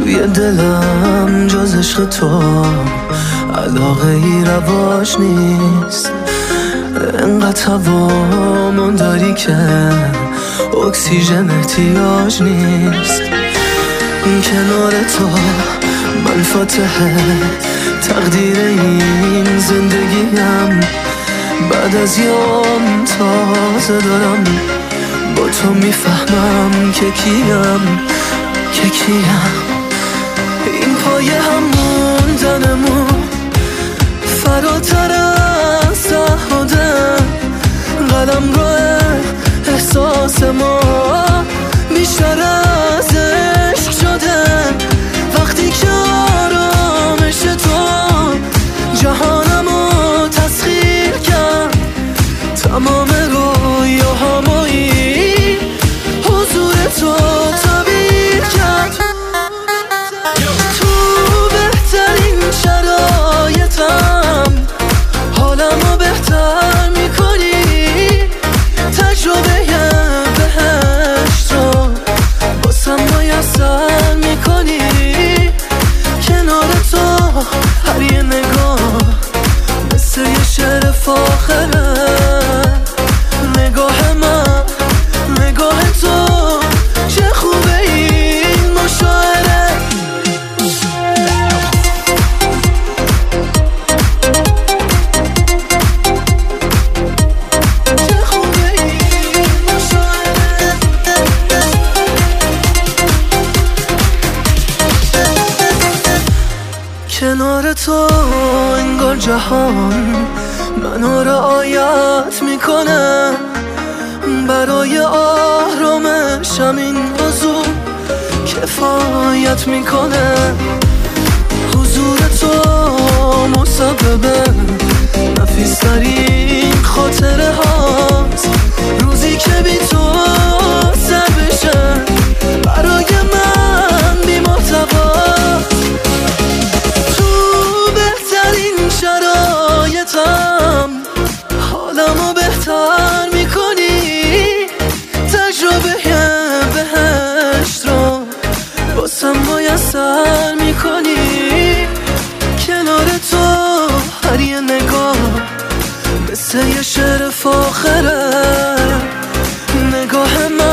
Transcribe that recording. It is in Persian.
توی دلم جز عشق تو علاقه ای رواج نیست. انقدر هوامون داری که اکسیژن احتیاج نیست. کنار تو من فاتحه تقدیر این زندگیم. بعد از یام تازه دارم با تو میفهمم که کیم. این پای هم موندنمون فراتر از تعهده. قلم رو احساس ما بیشتر از عشق شده. وقتی که آرامش تو جهانمو تسخیر کرد، تمام رویاهامایی حضور تو تعبیر کرد. تو بهترین شرایطم حالمو بهتر میکنی. تجربه بهشت رو باسم میسر میکنی. کنار تو هر یه نگاه مثل یه شعر فاخره. نگاه من نگاه تو چه خوبه این مشاعره. چه خوبه این مشاعره. کنار تو انگار جهان منو رعایت میکنه. برای آرامشم این موضوع کفایت میکنه. حضور تو مسبب نفیسترین خاطره هاست. روزی که بی تو سر بشه برای من بی محتواست. تو بهترین شرایطم حالمو بهتر میکنی. تجربه بهشت رو باسم میسر میکنی. کنار تو هر یه نگاه مثل یه شعر فاخره. نگاه من